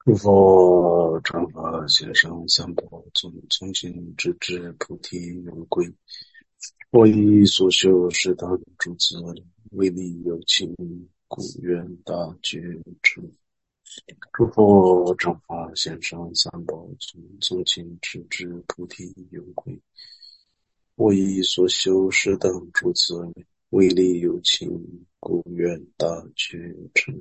诸佛传法贤圣三宝，从今直至菩提永归。我以所修是当诸资，为利有情，故愿大觉成。诸佛传法贤圣三宝，从今直至菩提永归。我以所修是当诸资，为利有情，故愿大觉成。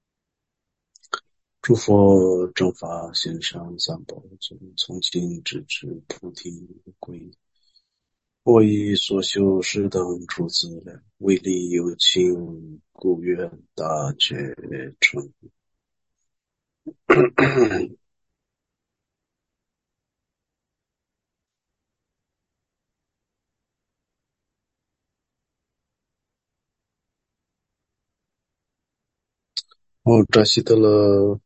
诸佛正法贤圣三宝从今直至菩提归。我以所修是等诸资粮，为利有情，故愿大觉成。我扎西德勒，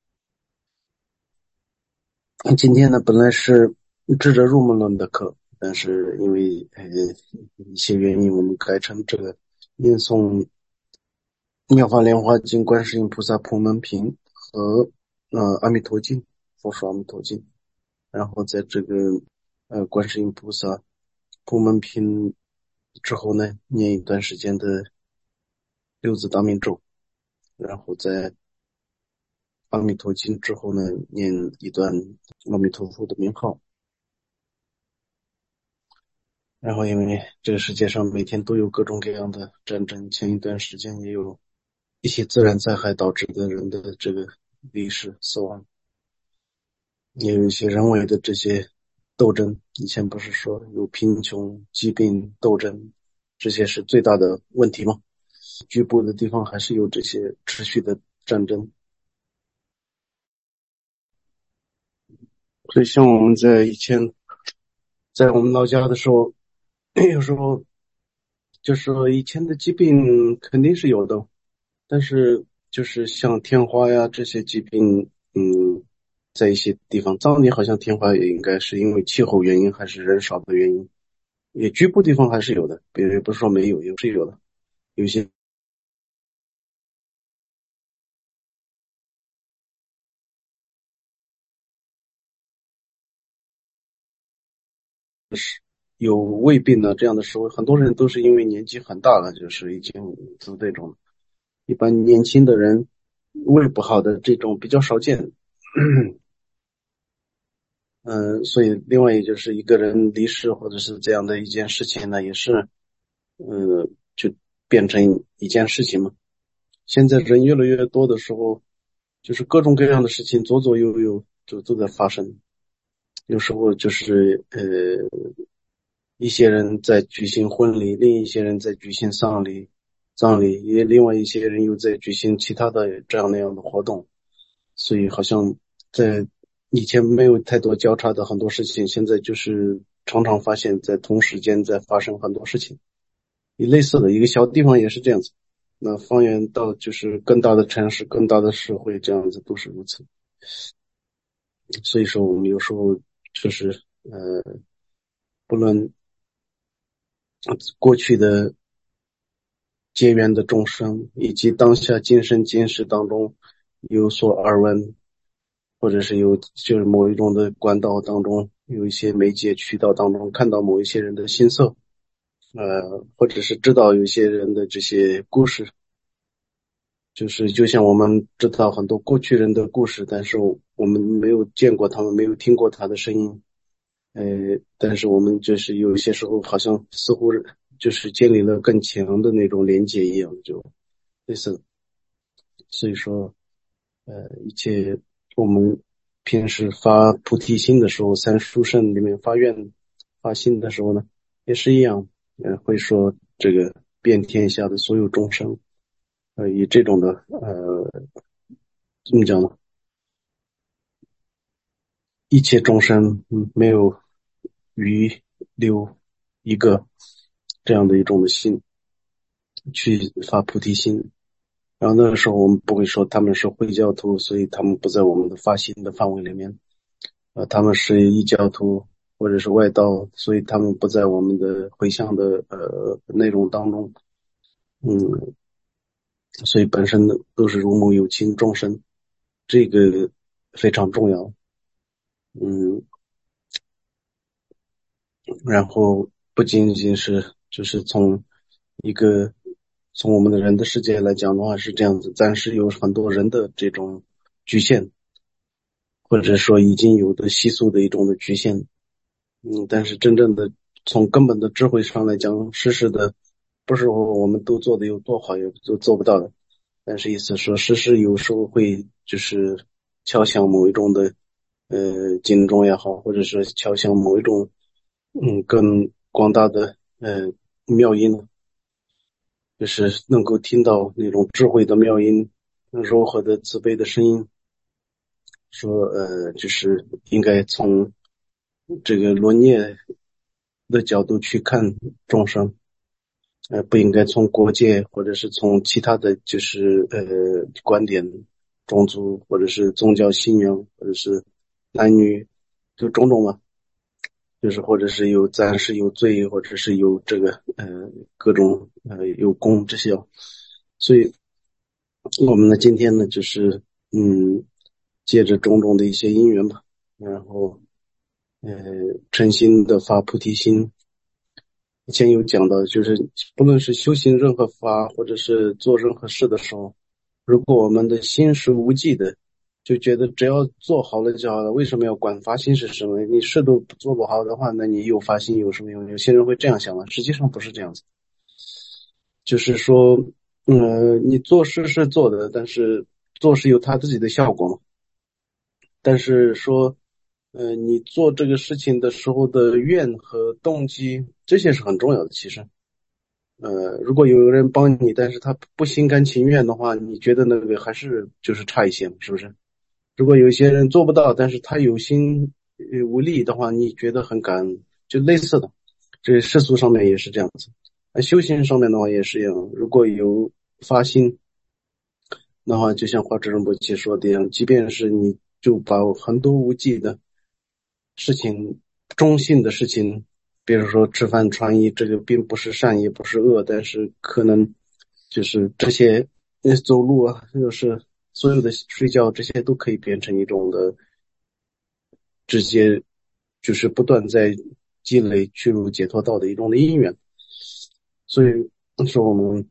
今天呢本来是智者入门论的课，但是因为一些原因，我们改成这个念诵妙法莲华经观世音菩萨普门品和阿弥陀经，佛说阿弥陀经。然后在这个观世音菩萨普门品之后呢，念一段时间的六字大明咒，然后在阿弥陀经之后呢，念一段阿弥陀佛的名号。然后因为这个世界上每天都有各种各样的战争，前一段时间也有一些自然灾害导致的人的这个离世死亡，也有一些人为的这些斗争。以前不是说有贫穷、疾病、斗争，这些是最大的问题吗？局部的地方还是有这些持续的战争。所以像我们在以前在我们老家的时候，有时候就是说以前的疾病肯定是有的，但是就是像天花呀这些疾病，在一些地方，藏地好像天花也应该是因为气候原因还是人少的原因，也局部地方还是有的，别人不是说没有，也是有的。有些有胃病的这样的时候，很多人都是因为年纪很大了，就是已经是这种，一般年轻的人胃不好的这种比较少见。所以另外也就是一个人离世或者是这样的一件事情呢，也是就变成一件事情嘛。现在人越来越多的时候，就是各种各样的事情左左右右就都在发生。有时候就是一些人在举行婚礼，另一些人在举行葬礼，也另外一些人又在举行其他的这样那样的活动。所以好像在以前没有太多交叉的很多事情，现在就是常常发现在同时间在发生很多事情。类似的一个小地方也是这样子，那放眼到就是更大的城市、更大的社会，这样子都是如此。所以说我们有时候就是不论过去的结缘的众生，以及当下今生今世当中有所耳闻，或者是就是某一种的管道当中，有一些媒介渠道当中看到某一些人的心色，或者是知道有一些人的这些故事，就是就像我们知道很多过去人的故事，但是我们没有见过他们，没有听过他的声音，但是我们就是有一些时候好像似乎就是建立了更强的那种连接一样，就类似。所以说，一切我们平时发菩提心的时候，三殊胜里面发愿发心的时候呢，也是一样，会说这个遍天下的所有众生，以这种的怎么讲呢？一切众生，没有余留一个这样的一种的心去发菩提心。然后那个时候我们不会说他们是回教徒，所以他们不在我们的发心的范围里面。他们是异教徒或者是外道，所以他们不在我们的回向的内容当中。所以本身都是如母有情众生。这个非常重要。嗯，然后不仅仅是就是一个从我们的人的世界来讲的话是这样子，但是有很多人的这种局限，或者说已经有的习俗的一种的局限。但是真正的从根本的智慧上来讲，实施的不是我们都做的有多好，也都做不到的。但是意思说，实施有时候会就是敲响某一种的警钟也好，或者是敲响某一种更广大的妙音，就是能够听到那种智慧的妙音，柔和的慈悲的声音，说就是应该从这个罗涅的角度去看众生，不应该从国界或者是从其他的就是观点、种族或者是宗教信仰或者是男女就种种嘛，就是或者是有暂时有罪，或者是有这个各种有功这些，所以我们呢今天呢就是借着种种的一些因缘吧，然后呃诚心的发菩提心。以前有讲到，就是不论是修行任何法，或者是做任何事的时候，如果我们的心是无忌的，就觉得只要做好了就好了，为什么要管发心是什么？你事都做不好的话，那你有发心有什么用？有些人会这样想的，实际上不是这样子。就是说，你做事是做的，但是做事有它自己的效果嘛。但是说，你做这个事情的时候的愿和动机，这些是很重要的。其实，如果有人帮你，但是他不心甘情愿的话，你觉得那个还是就是差一些嘛，是不是？如果有些人做不到，但是他有心无力的话，你觉得很感恩，就类似的。这世俗上面也是这样子，那修行上面的话也是一样。如果有发心的话，就像华智仁波切说的一样，即便是你就把很多无忌的事情、中性的事情，比如说吃饭穿衣，这个并不是善也不是恶，但是可能就是这些走路啊，就是所有的睡觉这些都可以变成一种的直接就是不断在积累去入解脱道的一种的因缘。所以说我们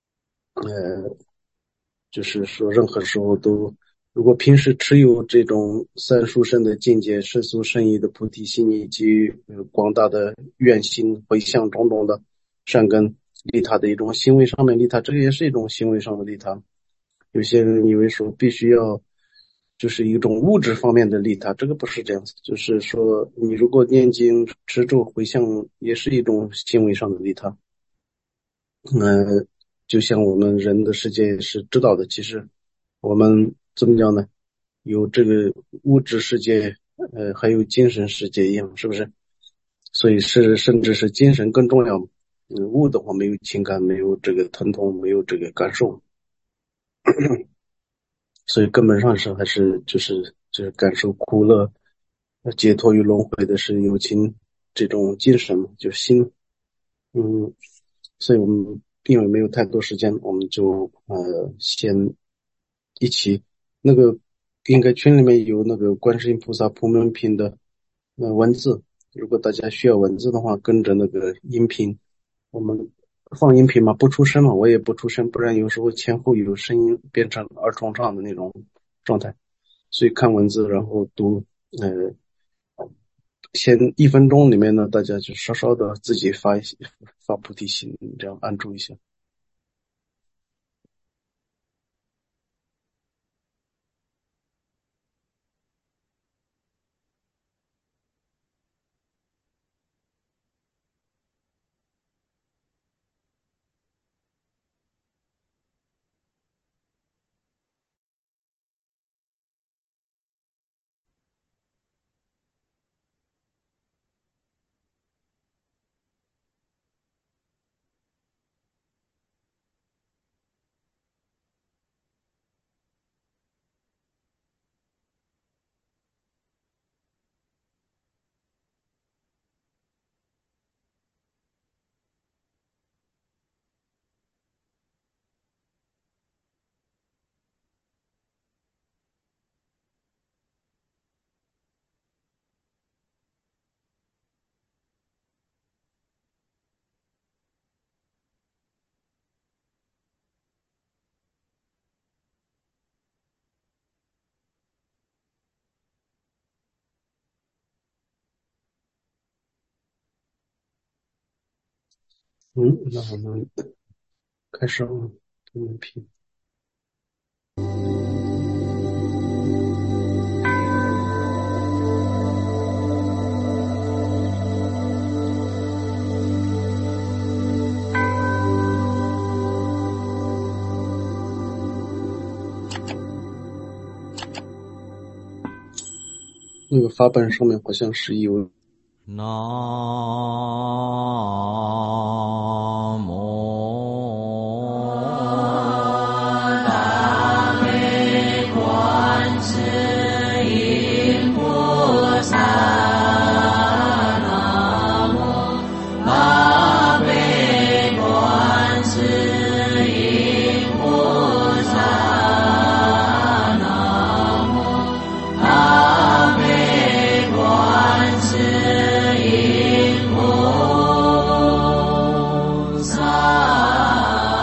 就是说任何时候都，如果平时持有这种三殊胜的境界、世俗圣意的菩提心以及广大的愿心回向种种的善根利他的一种行为上面利他，这个也是一种行为上的利他。有些人以为说必须要就是一种物质方面的利他，这个不是这样子，就是说你如果念经持咒回向也是一种行为上的利他。就像我们人的世界是知道的，其实我们怎么讲呢？有这个物质世界，还有精神世界一样，是不是？所以是甚至是精神更重要。物的话没有情感，没有这个疼痛，没有这个感受，所以根本上是还是就是感受苦乐，解脱于轮回的是有情这种精神嘛，就是心。嗯，所以我们因为没有太多时间，我们就先一起那个应该群里面有那个观世音菩萨普门品的文字，如果大家需要文字的话，跟着那个音频，我们放音频嘛，不出声嘛，我也不出声，不然有时候前后有声音变成二重唱的那种状态，所以看文字然后读，呃先1分钟里面呢，大家就稍稍的自己发一些发菩提心，这样安住一下。 那我们开始啊，我们评。那个法本上面好像是有南无大悲观世音菩萨，南无大悲观世音菩萨，南无大悲观世音菩萨。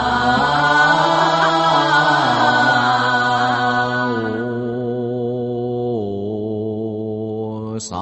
无上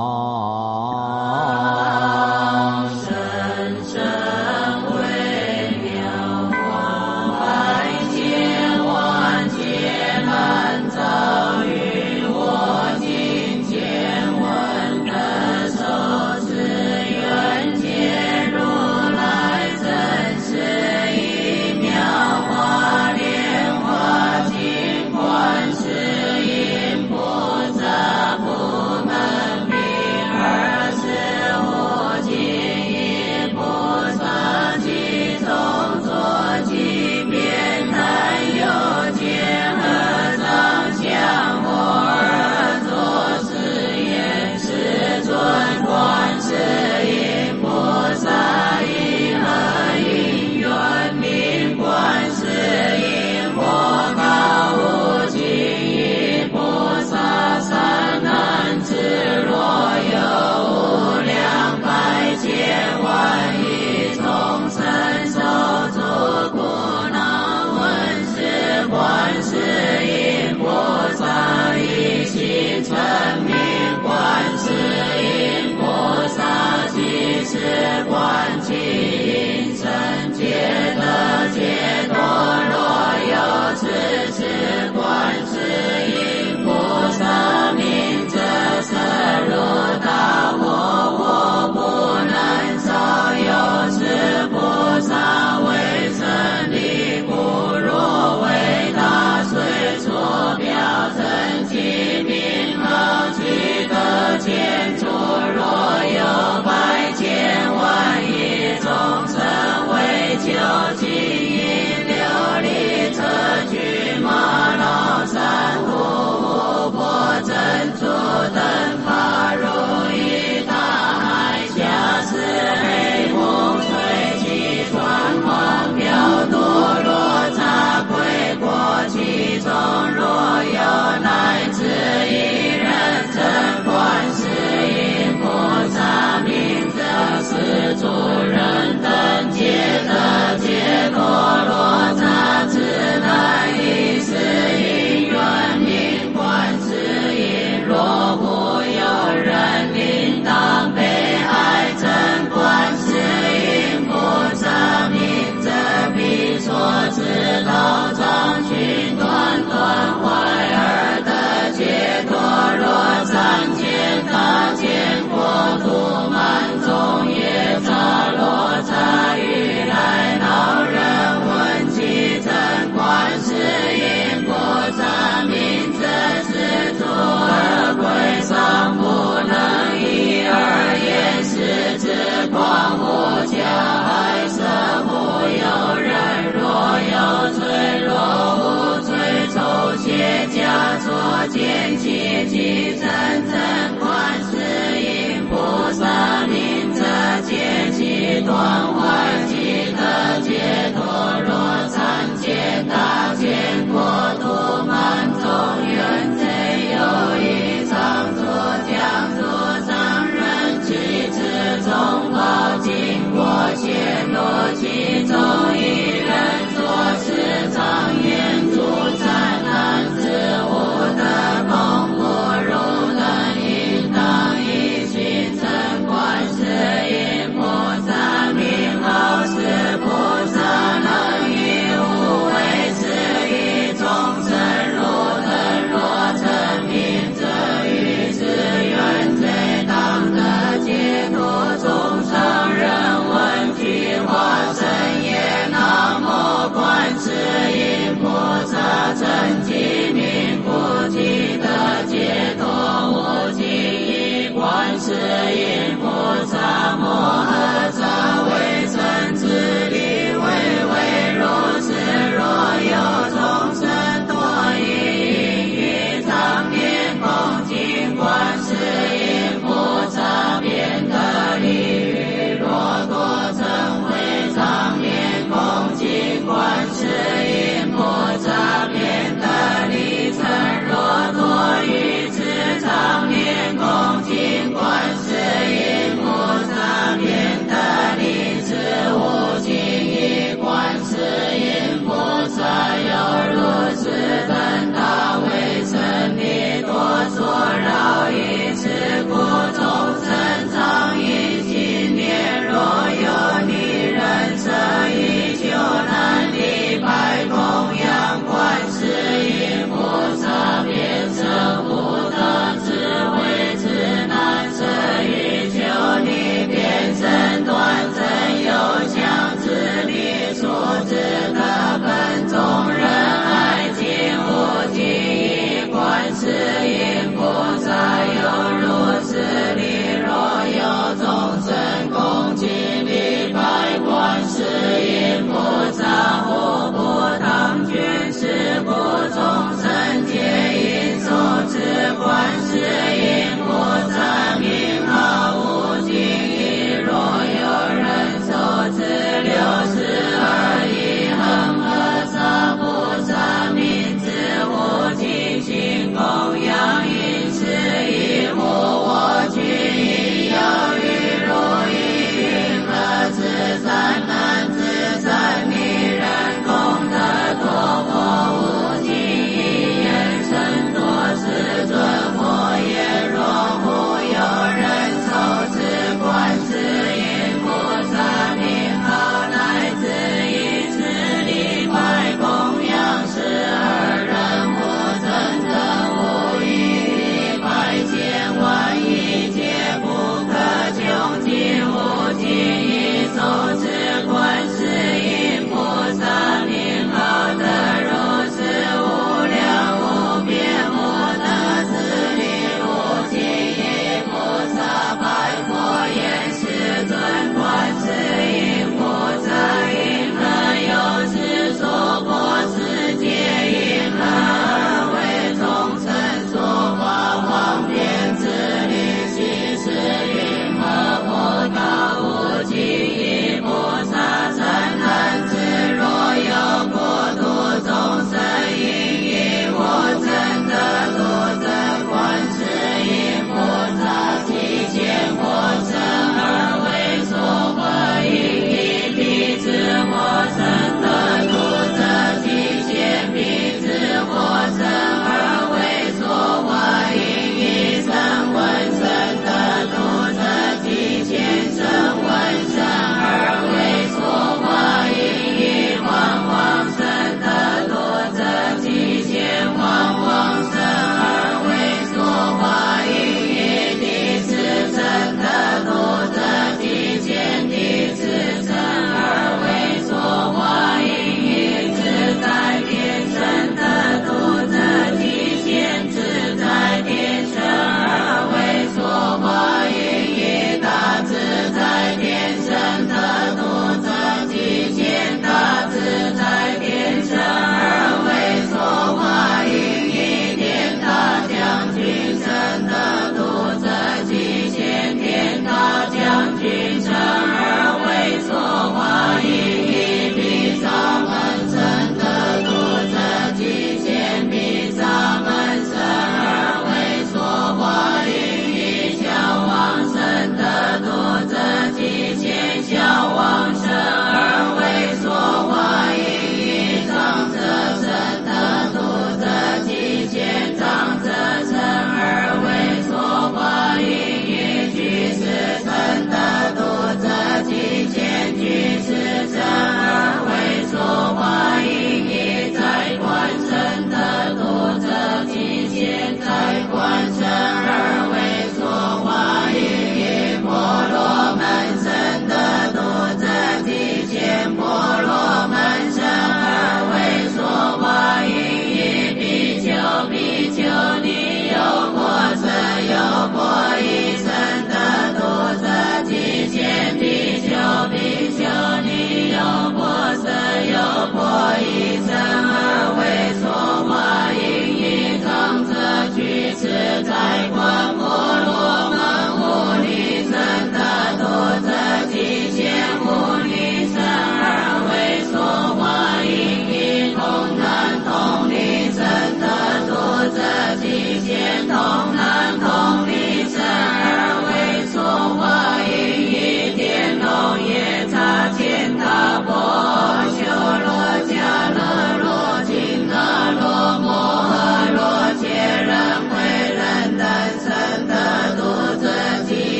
甚深微妙法，百千万劫难遭遇，我今见闻得受持，愿解如来真实义妙法莲华经，观世音菩萨不能比，二十无尽意菩萨其中作即遍南有见合掌相我而作是言，世尊观世音菩萨以何因缘名观世音？我告无尽意菩萨三难知，若有无量百千万亿众生受诸苦恼，闻是观世音菩萨一心称名，观世音菩萨即是观其因生皆得解脱，若有此是观世音菩萨名者，色如大我不能少，有此菩萨为真理故，若为大随所表真其名号，具得见处，若有百千万亿众生为求其因，琉璃车具玛瑙珊瑚琥珀珍珠等法，如意大海下是黑风吹起，船黄飘堕落茶归过其中，若有乃至一人称观世音菩萨名者，是诸人等皆得解脱，若差之难以是因缘名观世音，若无有人应当悲哀称观世音菩萨名者，必所知道障群断断坏而得解脱，若三千大千国土满众业杂罗刹欲来恼人闻其称观世音菩萨名者，是诸恶鬼尚不能一而言，是之狂无加害舍无有人，若有罪若无罪，抽血假作见其即真正观世音菩萨名者，解其断坏即得解脱，若三千大千国土满众愿贼有一常作将作上人，其之中报经过显露其中一人，作是常言主善男子无得功不如等，应当一心称观世音菩萨名号，是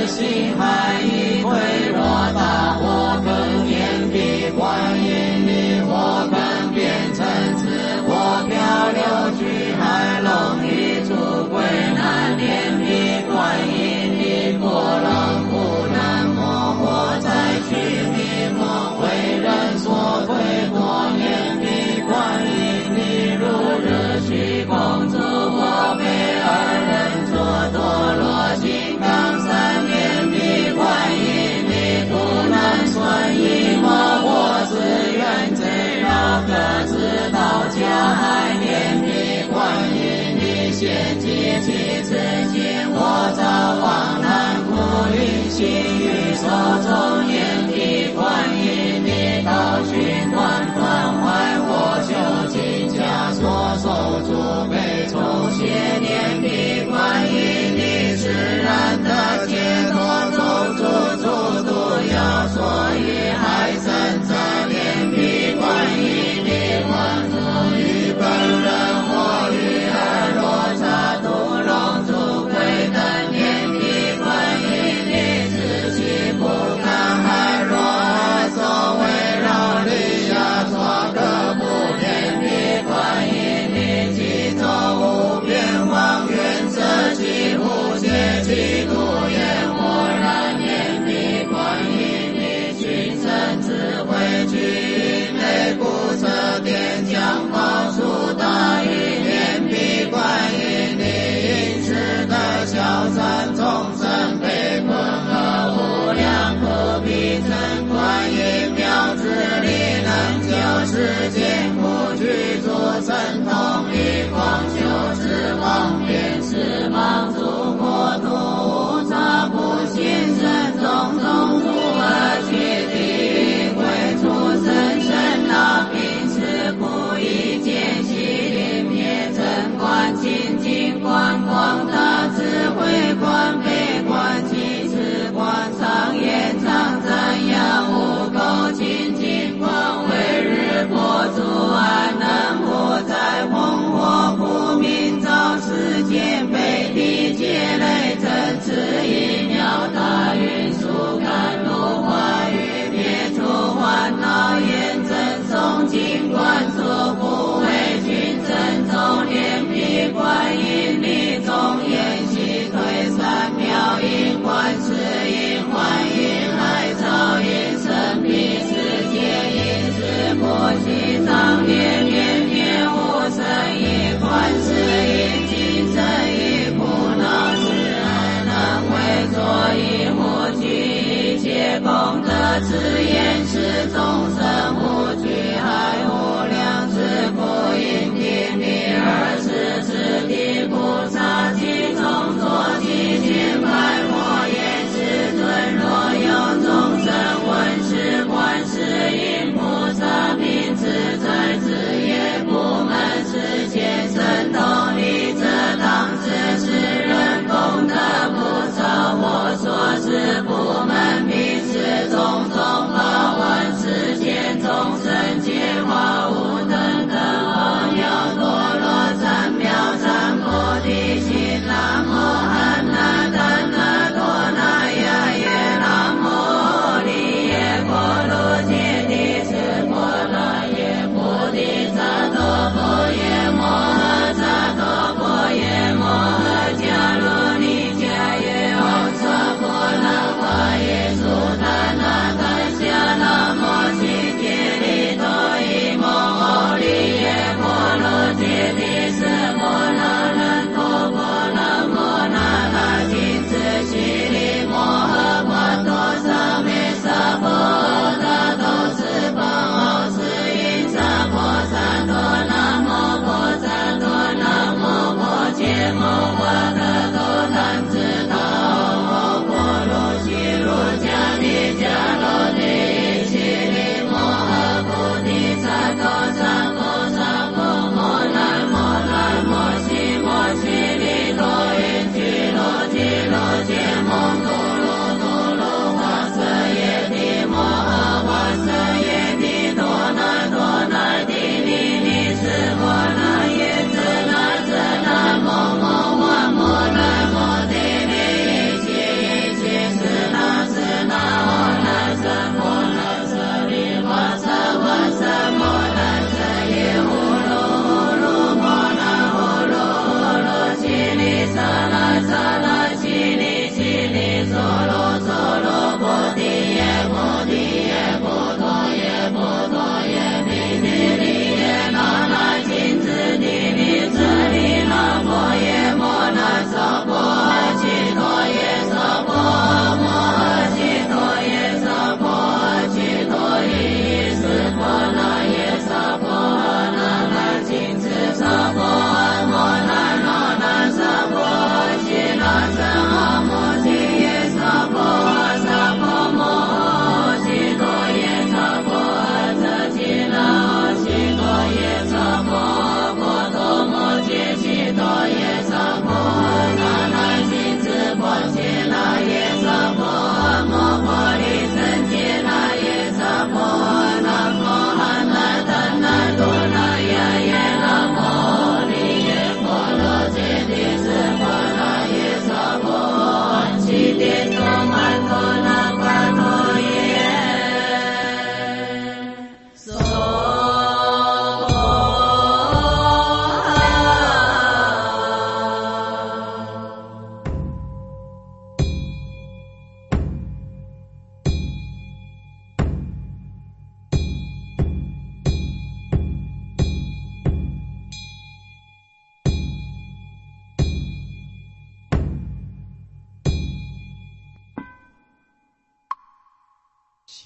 心海一归，若大火更炎比观音力，火更变成子，火漂流去海龙一出归，难念比观音力，波浪不能没，火灾去迷魔，为人所推，多年比观音力，如日虚空诸我辈二人作堕落金刚三年比观音力，不能顺一魔，我自愿贼绕各自道教海念比观音力，献祭其自尽，我早往南苦云行于手中念比观音力，道寻观关怀我修尽枷锁，手足被抽血念比观音力，自然的解脱中诸诸毒药，所以还生在念比观音力，万主于本人或于二罗刹毒龙诸鬼等念比观音力，自己不敢害若二手围绕力亚作个不念比观音力，其中无边望远者其无界其度言，我然念比观音力，群生智慧具内不测点将报出大于念比观音力，因此的消散众生被困而无量苦逼真观音妙智力，能救世间苦具足神通力，光修之方便是帮助国土无差不现身，种种苦而去地狱鬼畜生生老病死苦一见悉临灭真观清净观广大智慧观悲观其智观常言常赞扬无垢清净观为日播诸安能不在红火苦明照世间被地界雷震此一秒大运数甘露化雨灭除烦恼验真诵经观作不为君真咒念比观音力中言悉退三藐因观世音幻音海潮音神秘世界因是不悉常念念念无生一观世音今生一苦恼是爱能为作一无惧一切功德之言是众生无惧害无量之苦因地力而是此地菩萨其中作其千百莫言世尊若有众生闻是观世音菩萨名字在此业不门世间神通力则当知是人功德不少，我说是不门名是种种报闻世间众生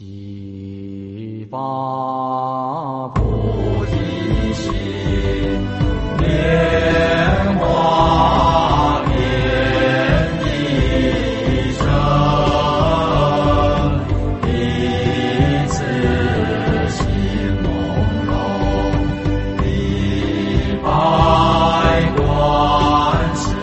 悉发菩提心，莲花遍地生，一次心朦胧，一百观世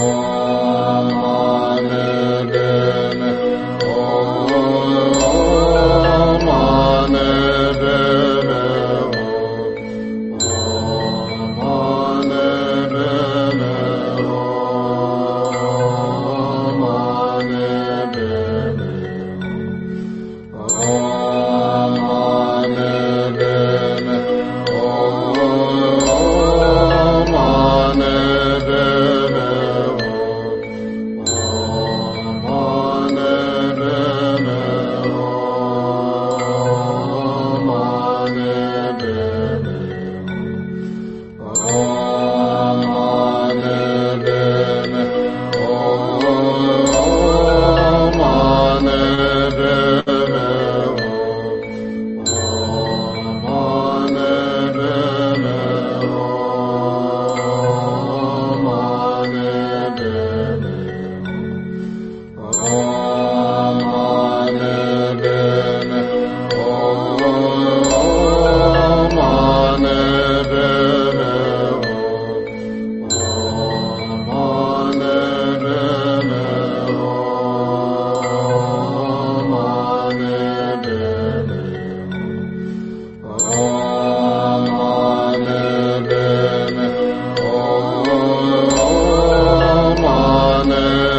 Amen.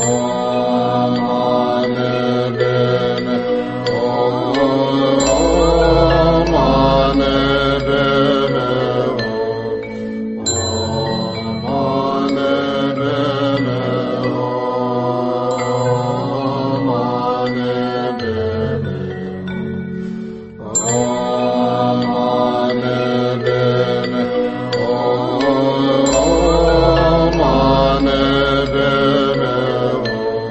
Oh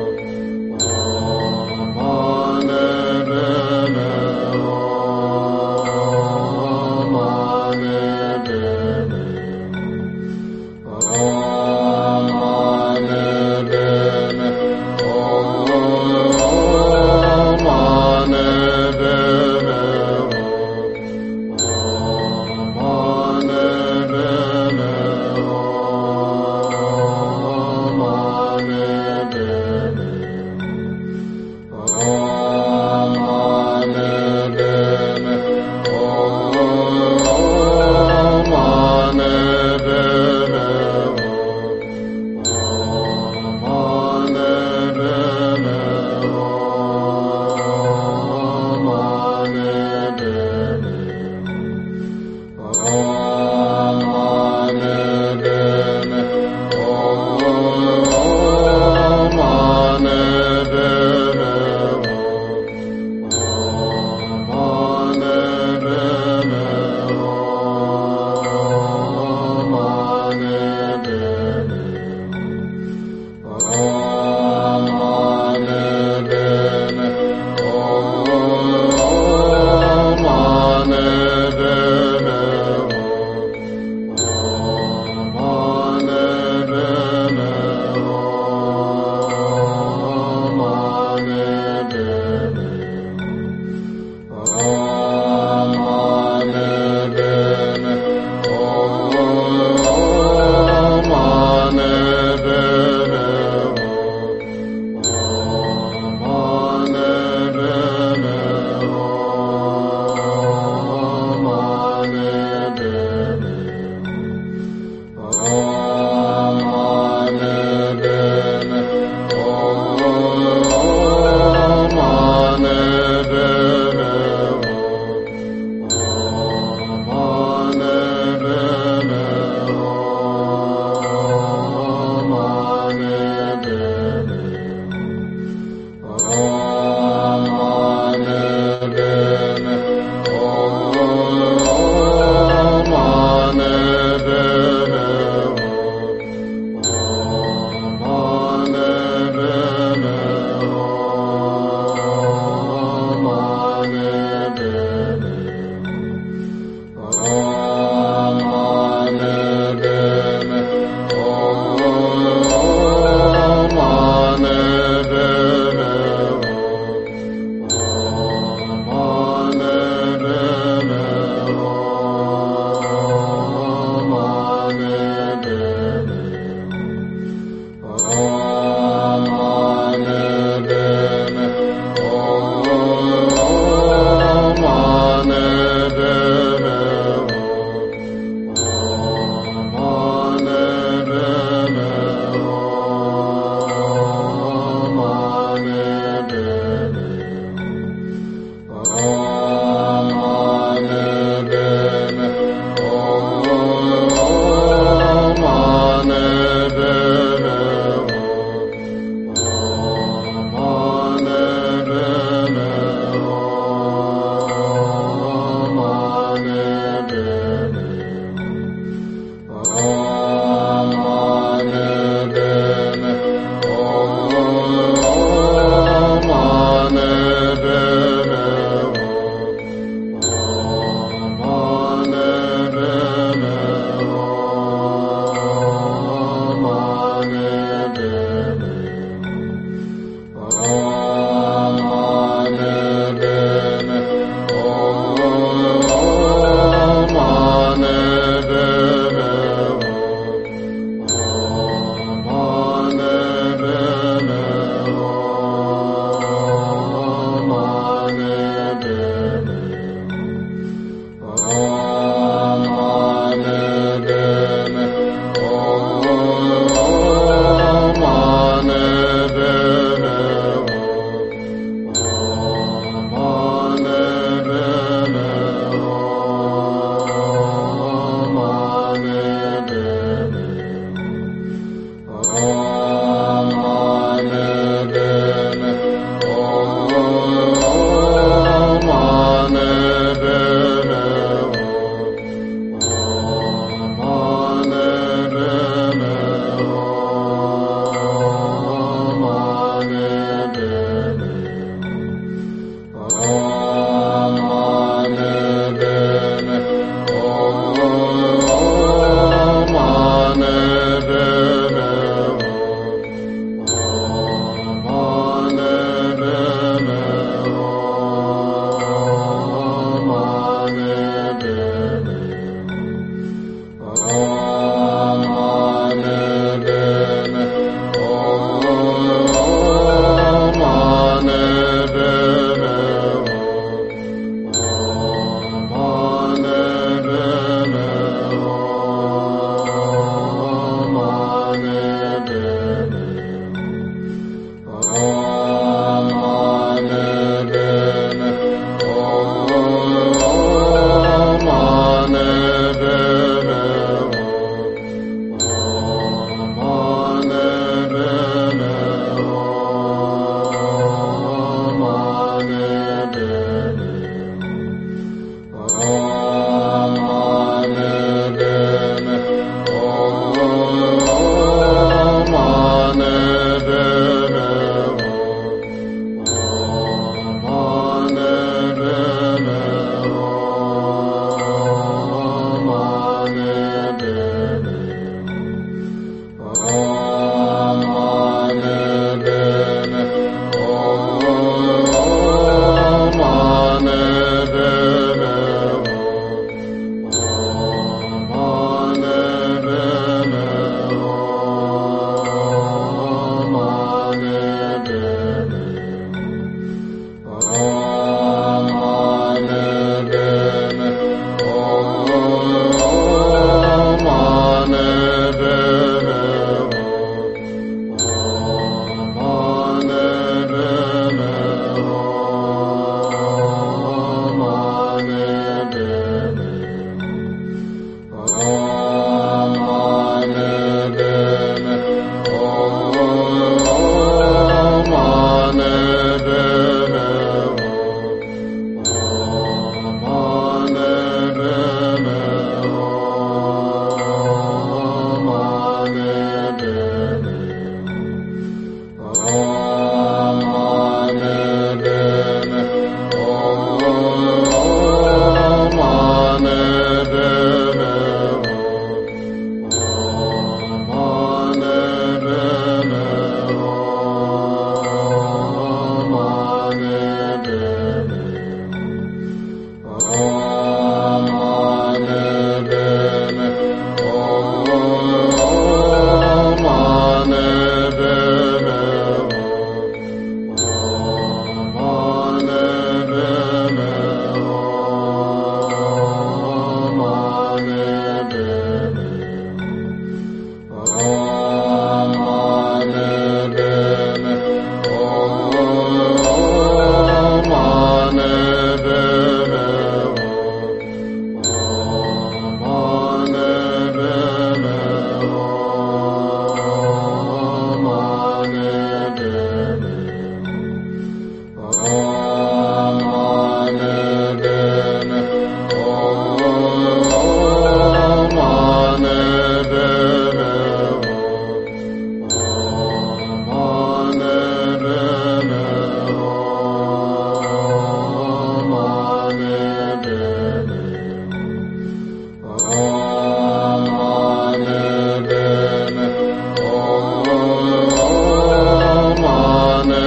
Amen.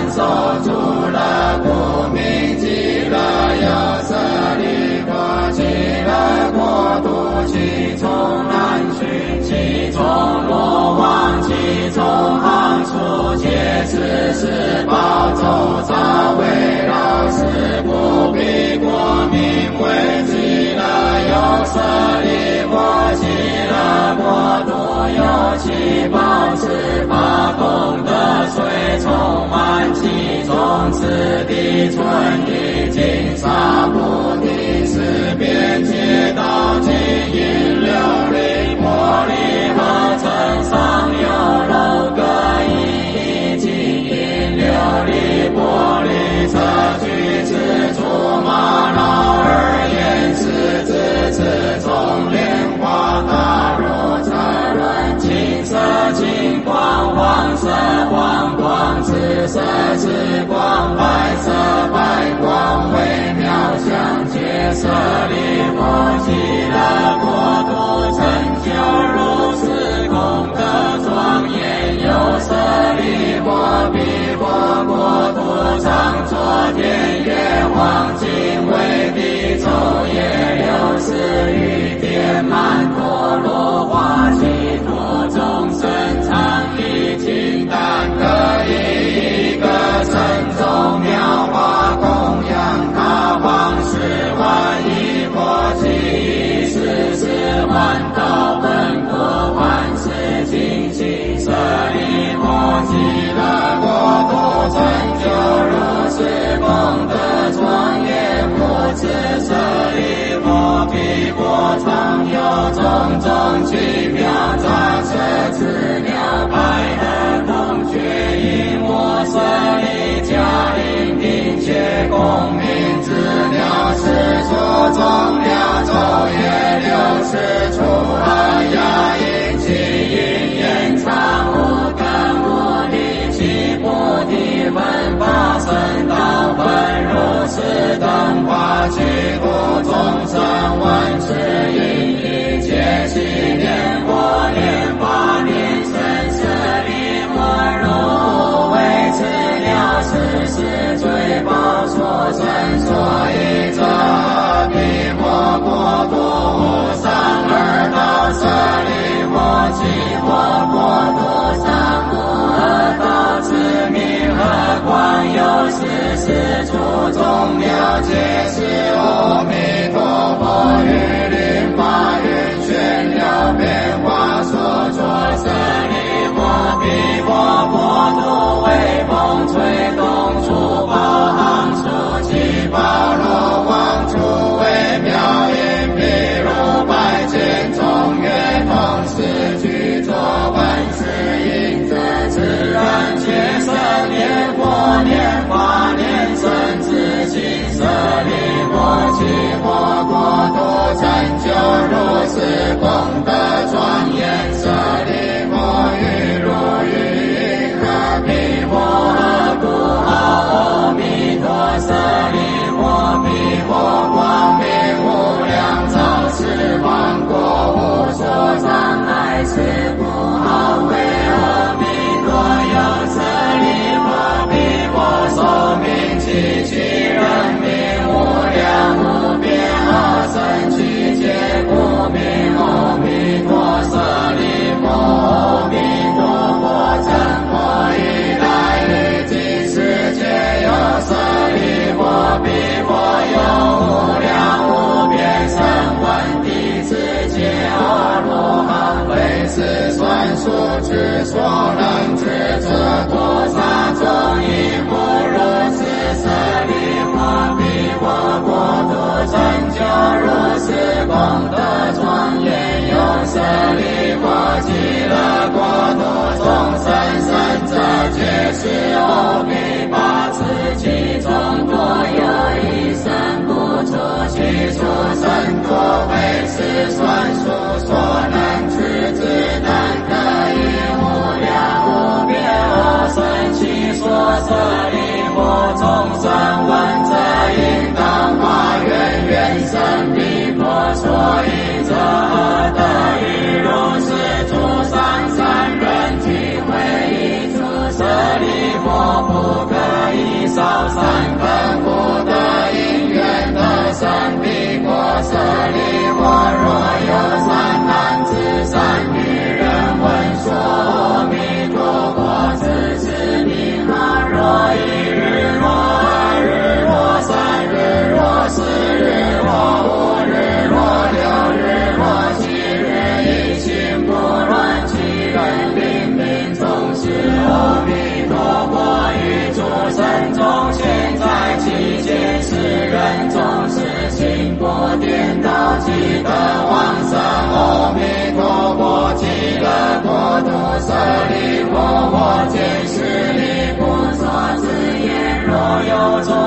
守住了不明极乐有舍利弗，极乐国度其中南巡，其中罗网，其中行处，皆是十宝周遭围绕，是不必国名为极乐有舍利弗，极乐国度有其宝持法功德水充满其中，此地纯一净沙菩提，是边界道尽因琉璃玻璃合成上有楼阁一净因琉璃玻璃测距之处玛瑙而言是之此中莲花大如车轮，金色金光，黄色黄光，紫色紫光，白色白光，微妙相接舍利弗，极乐国度成就如是功德庄严，有舍利弗彼佛国度常作天月黄金为地昼夜60余天满陀罗花其土众生常以金丹各一个身中妙花供养他方10万亿佛及40万道本国万世尽心舍利弗，极乐国度成就如是功德庄严，不知舍利弗彼国常有种种奇妙杂色资料白的孔雀因我舍利迦令并且公明资料是所中了昼夜60处而雅音其音延长无根无力，其菩提分法身道分如是等化，其度众生闻是因一切悉念佛念法念生舍利弗，如为资料是是最宝所生，所以这彼佛国度无上二道舍利弗，其佛国度上无二道之名，何况有44处中了解是阿弥陀佛于灵法云玄了变化所作舍利弗，彼佛国度为风吹动处宝行处，其宝罗王处为妙音譬如百千中月同时具作万事应得自然且舍念佛念法念生自性舍利弗，其佛国度成就如是功德庄严，舍利弗于如云何彼佛何故阿弥陀舍利弗彼佛光明无量照十方国无所障碍，是不好为阿弥陀有舍利弗彼佛寿命其其人民无量无边而生其劫故名阿弥陀舍利弗，阿弥陀佛成佛以来于今世界有舍利弗彼佛有无量无边声闻弟子皆阿罗汉，为是算数之所能知，这多杀众亦不如此，舍利弗彼佛国度成就如是功德庄严，有舍利弗极乐国度众生生者皆是阿弥八次，其中多有一生不出，其出生多为是算数所能知之，但可以无量无边而生其所舍利弗，众生闻者应当发愿愿生彼佛所以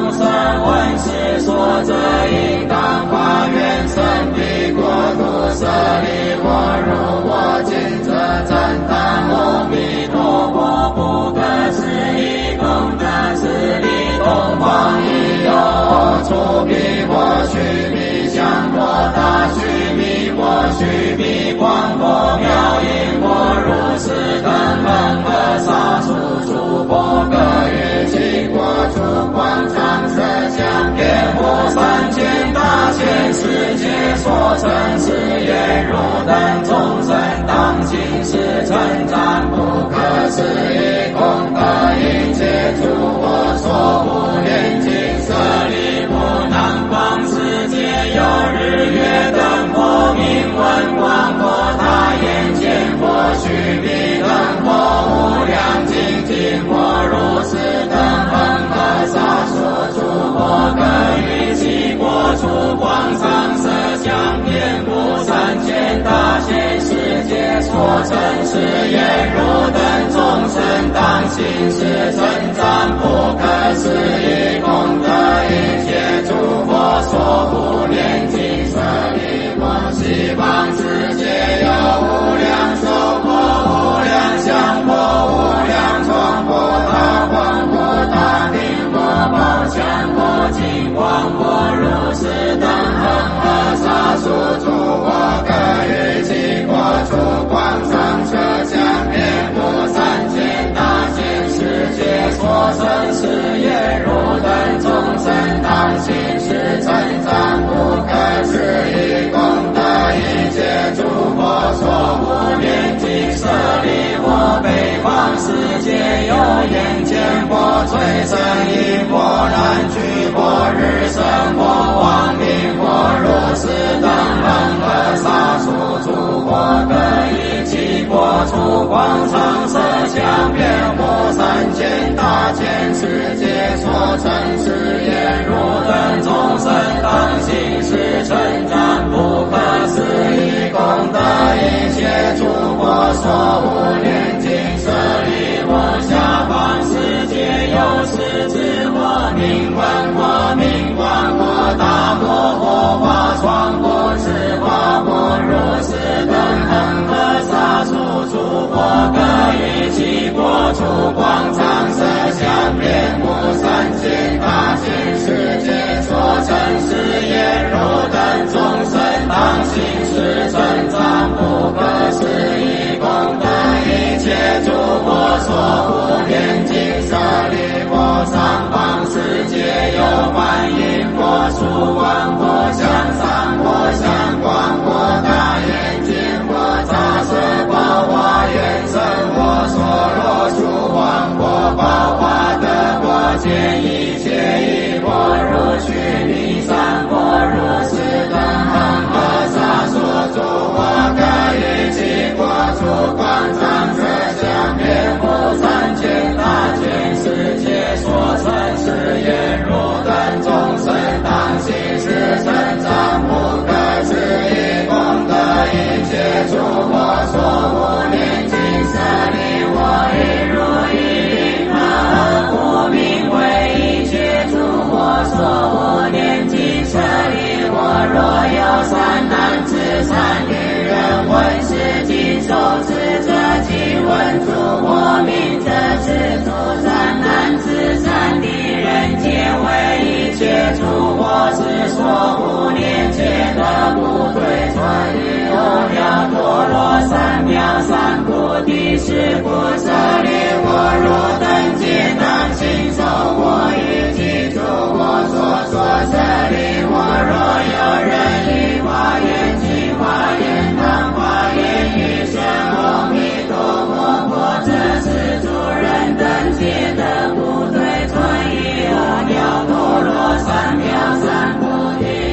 众生闻是说者应当发愿神彼国土舍利我如我今者真当阿弥陀佛不可思议功德是利东方已有出彼佛须弥相佛大须弥佛须弥光佛妙音佛如是等恒河沙数诸佛各于其国出光常色相遍布三千大千世界所成是愿如等众生当今世称赞不可思议功德一切诸佛所无念尽舍利不能光世界有日月灯佛明文光佛大眼见佛须弥灯佛无量精进佛如是等恒河沙数诸佛各于其国出光常色相遍布三千大千世界所成是愿如等众生当行是称赞不可思议功德一切诸佛所无念尽舍利我西方世界有无量寿佛无量相佛无量光佛大光佛大明佛宝强佛金光佛如是等恒河沙数诸佛各于其国出光常色相遍布三千大千世界所成是愿如等众生当行是称赞不可思议功德一切诸佛所无念尽舍利我北方世界有眼见佛垂身音佛难具佛日生佛光明佛如是等恒河沙数诸佛各于其国出光常色相遍布三千大千世界所成是愿如等众生当行是称赞不可思议功德一切诸佛所无念尽舍利我下方世界有十智佛明文佛明光佛大摩佛法双佛智法佛如是等恒河沙数诸佛各于其国出光常色相遍布三千大千世界所成是愿如等众生当行是称赞不可思议功德一切诸佛所无念尽舍利佛上方世界有观音佛出光佛向上佛向光佛大眼睛佛杂色宝华愿生佛所若出光佛宝华德佛见一切一佛如须弥山佛如是等恒河沙数诸佛各于其国出光常色相遍布三千大千世界所成是愿如等众生当行是称赞不可思议功德一切诸佛所无念尽舍利我亦如一他无名为一切诸佛所无念尽舍利我若有三男子三女人闻是经受持者即闻诸佛名者是诸三男子三女人皆为一切诸佛之所无念皆得不退转于阿耨多罗三藐三菩提是故舍利我若等皆当信受我于其诸佛所说舍利我若有人于华严尽华严当华严于声阿弥陀佛佛者是诸人等皆得不退转于阿耨多罗三藐三菩提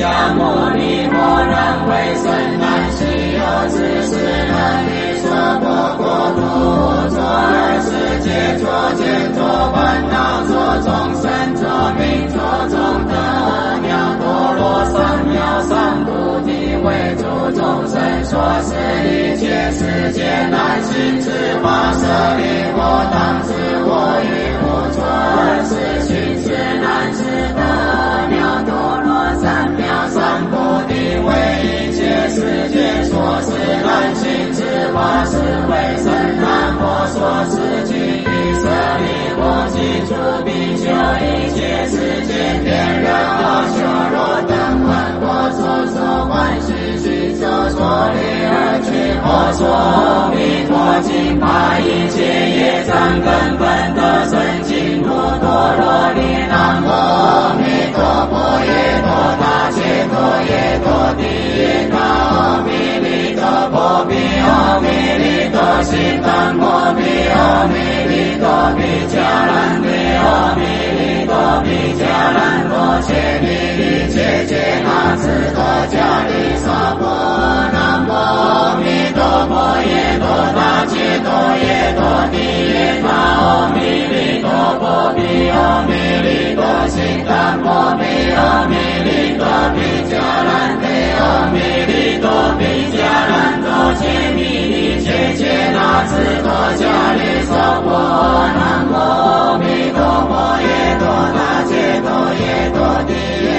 迦牟尼佛然为甚难昔有之事能力说破国土作二世界作见作烦恼作众生作命作众德妙多罗三藐三菩提为诸众生说是一切世界难行之法舍利弗当知我于无错二世行是难是得妙多罗三藐三菩提为一切世界说是难行之法是为甚难佛说是经以舍利弗记住比丘一切世界天人阿修罗等闻佛所说欢喜须周说利而去佛说阿弥陀经把一切业障根本得生净土多罗尼南无阿弥陀佛耶多他切多耶多地耶那阿弥利多波比阿弥利多心当波比阿弥利多比迦兰比阿弥利多比迦兰多切利利切切那智多迦利萨婆南无阿弥陀佛耶多他切多耶多地耶那阿弥利多波比阿弥利多心当波比阿弥利多比迦兰比阿弥利多比迦兰多切利利切切那智多迦利萨婆南无阿弥陀佛耶多他切多耶多地耶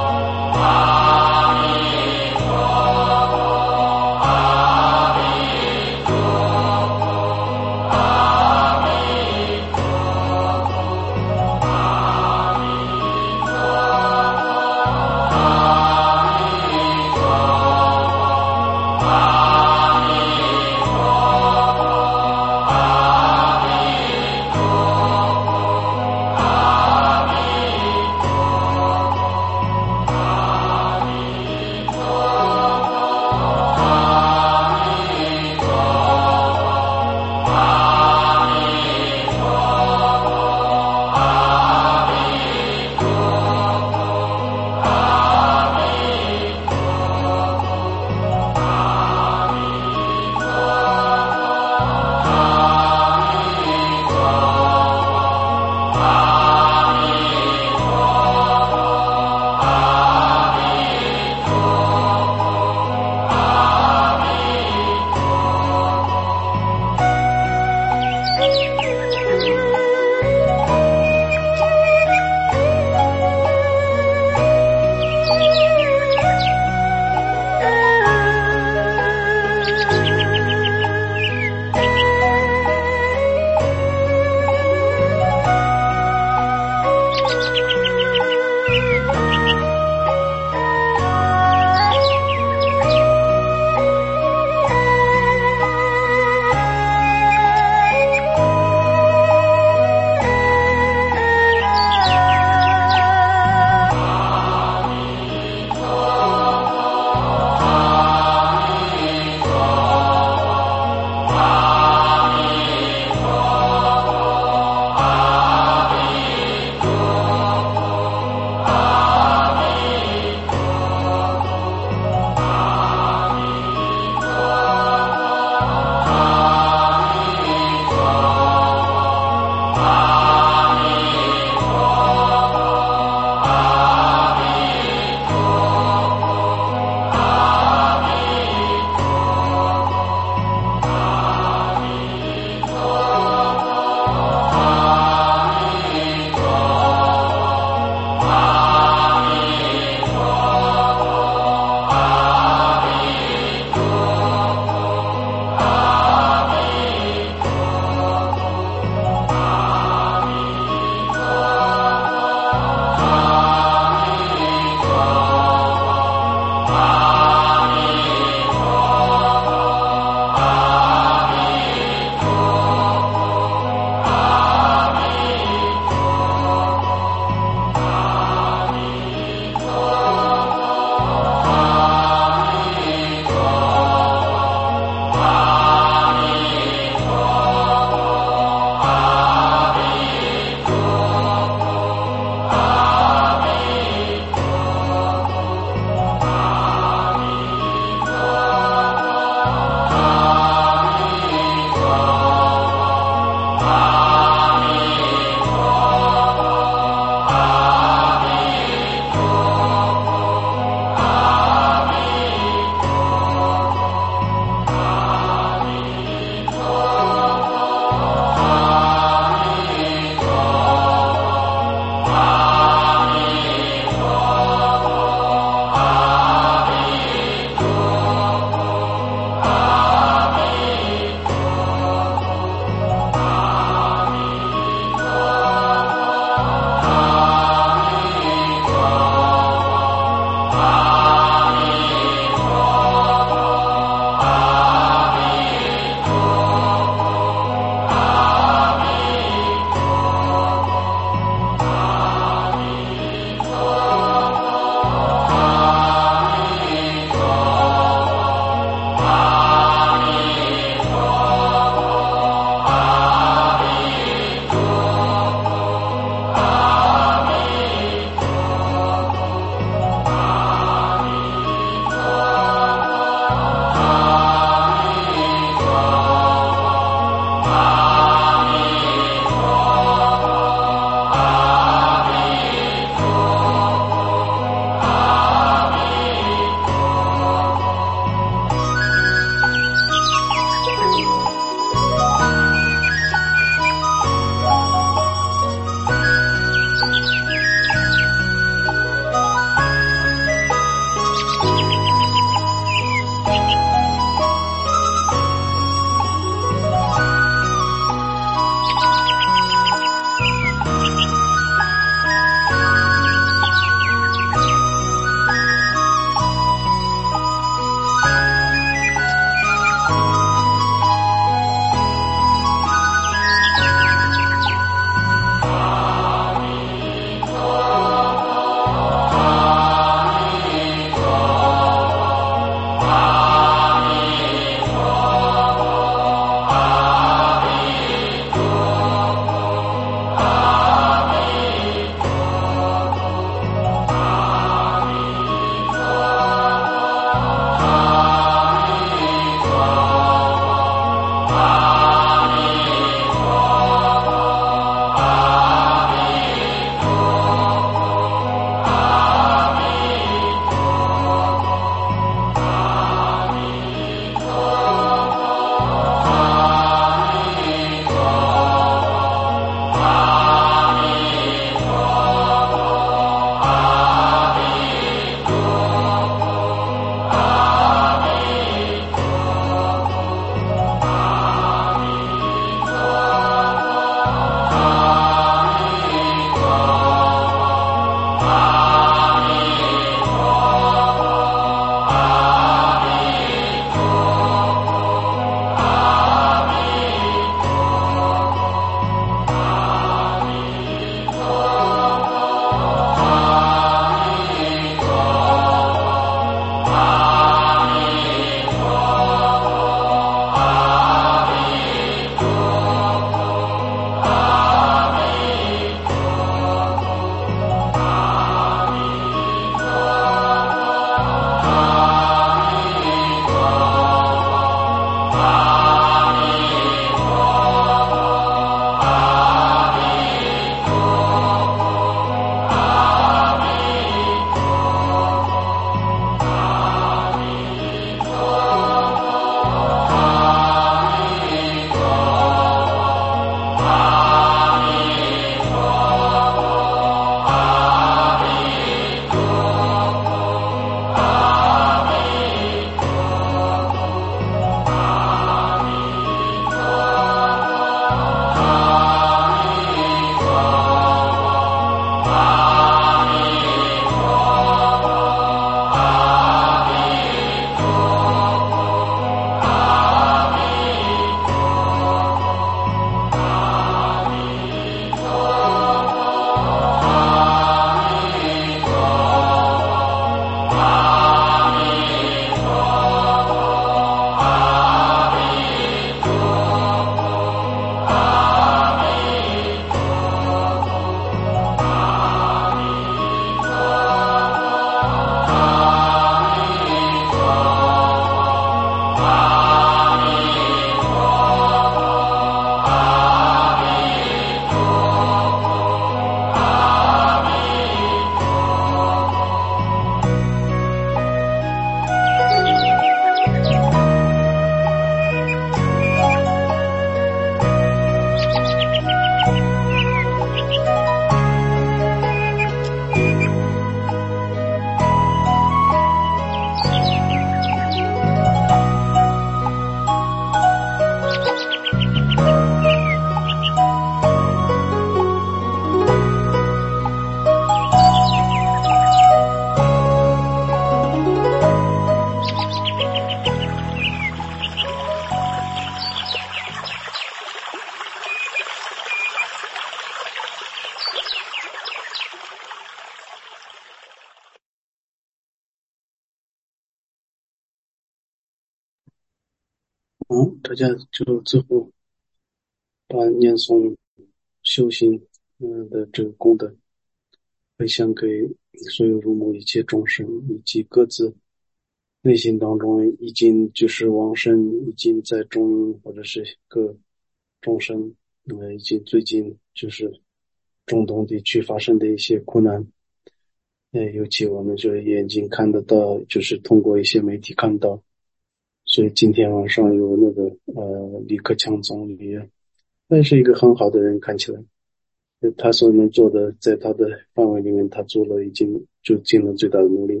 大家就最后把念诵修行的这个功德回向给所有入母一切众生，以及各自内心当中已经就是往生，已经在中或者是各众生，已经最近就是中东地区发生的一些苦难，尤其我们就眼睛看得到，就是通过一些媒体看到，所以今天晚上有那个李克强总理，那是一个很好的人，看起来。他所能做的，在他的范围里面，他做了已经就尽了最大的努力。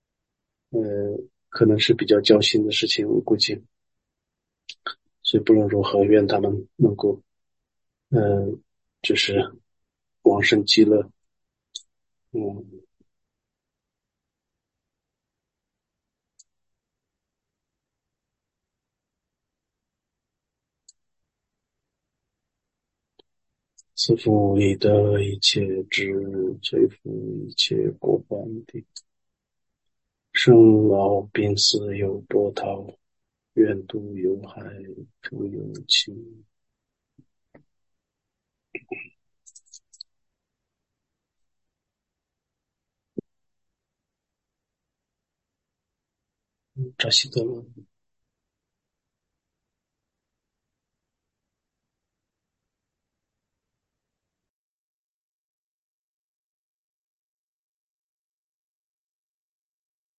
可能是比较交心的事情，我估计。所以不论如何，愿他们能够，呃，就是往生极乐。嗯，赐福以得一切智，摧伏一切过患的。生老病死有波涛，远渡有海复有情。扎西德勒。